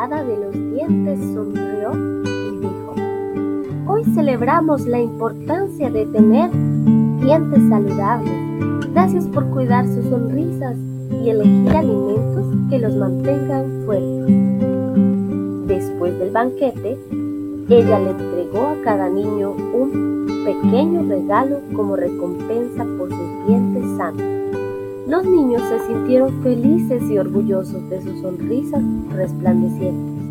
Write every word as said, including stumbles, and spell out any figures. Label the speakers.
Speaker 1: hada de los dientes sonrió y dijo: hoy celebramos la importancia de tener dientes saludables. Gracias por cuidar sus sonrisas y elegir alimentos que los mantengan fuertes. Después del banquete, ella le entregó a cada niño un pequeño regalo como recompensa por sus dientes sanos. Los niños se sintieron felices y orgullosos de sus sonrisas resplandecientes.